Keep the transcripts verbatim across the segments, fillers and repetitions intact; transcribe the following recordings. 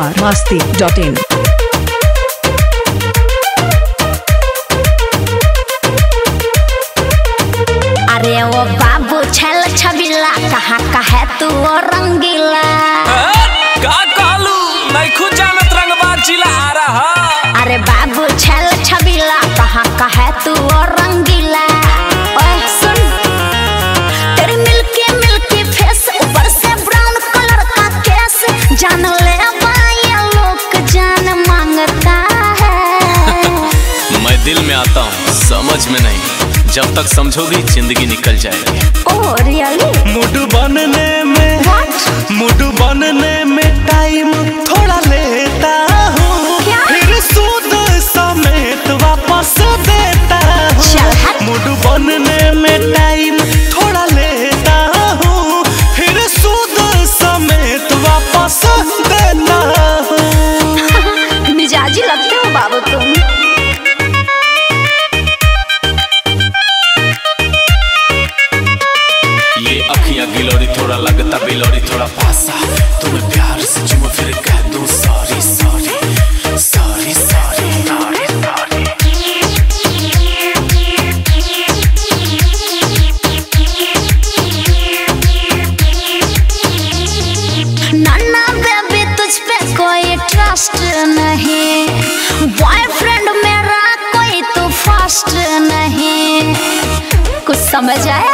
Bihar Masti dot इन। अरे वो बाबू छल छबिला कहाँ का है तू वो रंगीला। का कहलू नहीं खुद जानत रंगबाज जिला आ रहा। अरे बाबू छल छबिला कहाँ का है तू वो रंगीला। ओए सुन तेरी मिल्की मिल्की फेस ऊपर से ब्राउन कलर का केस जान ले ये लोग जान मांगता है। मैं दिल में आता हूँ समझ में नहीं, जब तक समझोगी जिंदगी निकल जाएगी। Oh really? मूड बनने में मूड बनने में टाइम थोड़ा लेता हूँ, फिर सूद समेत वापस देता हूँ। मूड बनने में टाइम थोड़ा लेता हूँ, फिर सूद समेत वापस देता हूँ। मिजाजी लगते हो बाबू तुम। गिलोरी थोड़ा लगता बिलोरी थोड़ा पासा, तुम्हें प्यार से चुम फिर कह दूं sorry sorry sorry sorry sorry. नन्ना बेबी तुझ पे कोई ट्रस्ट नहीं, बॉयफ्रेंड मेरा कोई तो फर्स्ट नहीं। कुछ समझ आया?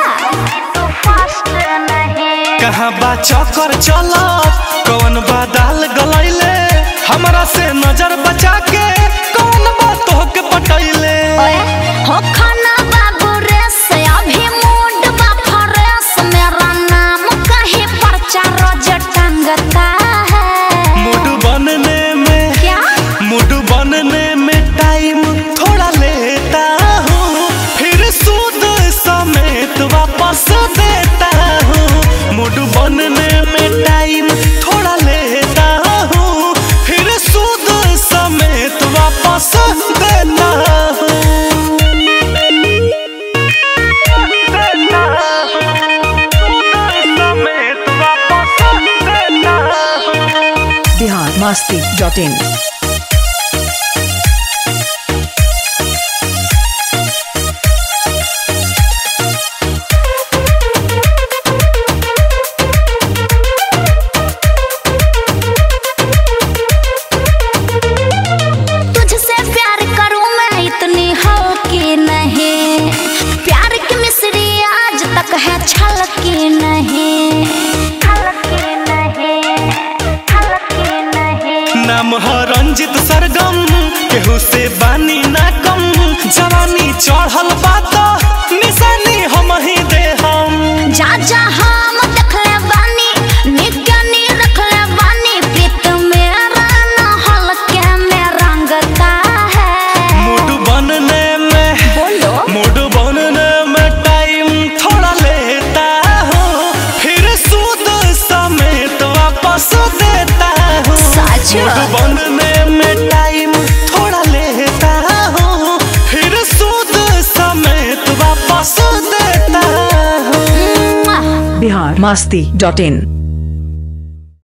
कहाँ बा चक्कर चलत कौन बा दाल गलैले, हमरा से नजर बचा के कौन बा तोहके पटैले। हो खाना बाबू रेस अभी मूड बा फ्रेश, मेरा नाम कहीं पर्चा रोज टंगता है। मूड बनने में क्या मूड बनने में टाइम थोड़ा लेता हूँ, फिर सूद समेत वापस देता हूँ। मूड बनने में टाइम थोड़ा लेता हूँ, फिर सूद समेत वापस देता हूँ। समेत वापस देता हूँ। Bihar Masti dot in. है छलकी नहीं, छलकी नहीं, छलकी नहीं। नाम है रंजित सरगम, केहू से बानी ना कम, जवानी चढ़ल बात निशानी हम ही दे हम। जा जा हम देखले बानी निगनी रखले बानी, प्रीत मेरा ना हल्के में रंगता है। मूड बनने में बोलो मूड बनने में टाइम थोड़ा लेता हूँ, फिर सूद समेत वापस देता हूँ। मूड बनने में टाइम थोड़ा लेता हूँ, फिर सूद समेत वापस देता हूँ। बिहार मस्ती डॉट इन।